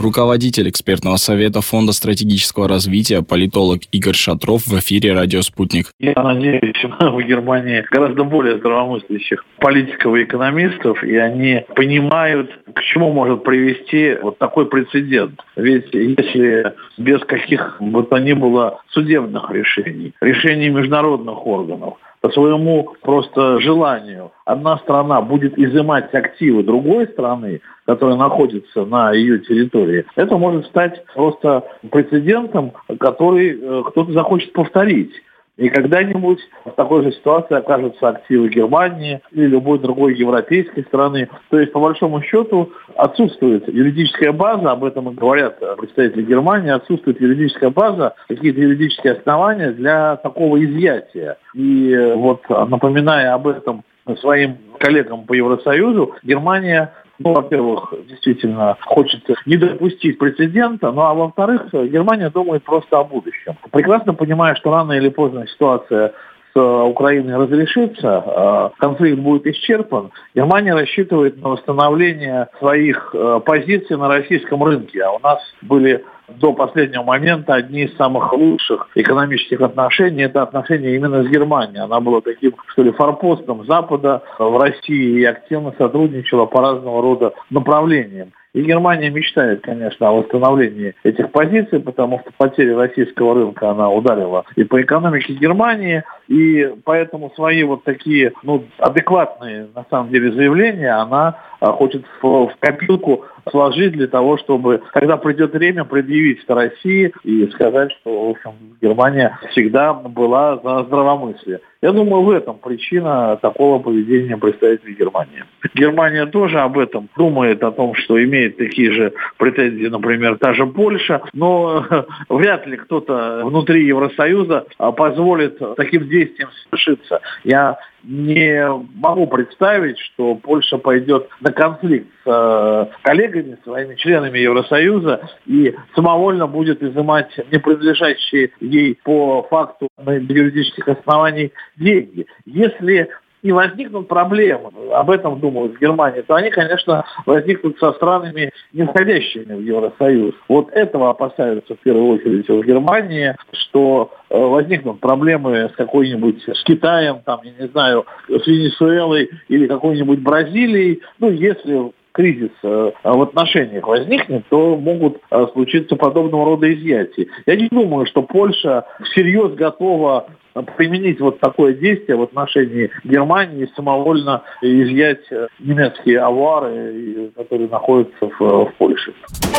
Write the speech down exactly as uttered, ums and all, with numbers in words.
Руководитель экспертного совета Фонда стратегического развития, политолог Игорь Шатров в эфире «Радио Спутник». Я надеюсь, в Германии гораздо более здравомыслящих политиков и экономистов, и они понимают, к чему может привести вот такой прецедент. Ведь если без каких бы то ни было судебных решений, решений международных органов, по своему просто желанию одна страна будет изымать активы другой страны, которая находится на ее территории, это может стать просто прецедентом, который кто-то захочет повторить. И когда-нибудь в такой же ситуации окажутся активы Германии или любой другой европейской страны. То есть, по большому счету, отсутствует юридическая база, об этом и говорят представители Германии, отсутствует юридическая база, какие-то юридические основания для такого изъятия. И вот, напоминая об этом своим коллегам по Евросоюзу, Германия, ну, во-первых, действительно хочет не допустить прецедента, ну а во-вторых, Германия думает просто о будущем. Прекрасно понимая, что рано или поздно ситуация с Украиной разрешится, конфликт будет исчерпан, Германия рассчитывает на восстановление своих позиций на российском рынке. А у нас были до последнего момента одни из самых лучших экономических отношений. Это отношения именно с Германией. Она была таким, что ли, форпостом Запада в России и активно сотрудничала по разного рода направлениям. И Германия мечтает, конечно, о восстановлении этих позиций, потому что потеря российского рынка, она ударила и по экономике Германии, и поэтому свои вот такие, ну, адекватные, на самом деле, заявления она хочет в, в копилку сложить для того, чтобы, когда придет время, предъявить это России и сказать, что, в общем, Германия всегда была за здравомыслие. Я думаю, в этом причина такого поведения представителей Германии. Германия тоже об этом думает, о том, что имеет такие же претензии, например, та же Польша, но вряд ли кто-то внутри Евросоюза позволит таким действиям совершиться. Я не могу представить, что Польша пойдет на конфликт с э, коллегами, своими членами Евросоюза и самовольно будет изымать не принадлежащие ей по факту на юридических основаниях деньги. Если и возникнут проблемы, об этом думают в Германии, то они, конечно, возникнут со странами, не входящими в Евросоюз. Вот этого опасаются в первую очередь в Германии, что э, возникнут проблемы с какой-нибудь, с Китаем, там, я не знаю, с Венесуэлой или какой-нибудь Бразилией. Ну, если кризис э, в отношениях возникнет, то могут э, случиться подобного рода изъятия. Я не думаю, что Польша всерьез готова применить вот такое действие в отношении Германии и самовольно изъять немецкие авары, которые находятся в, в Польше.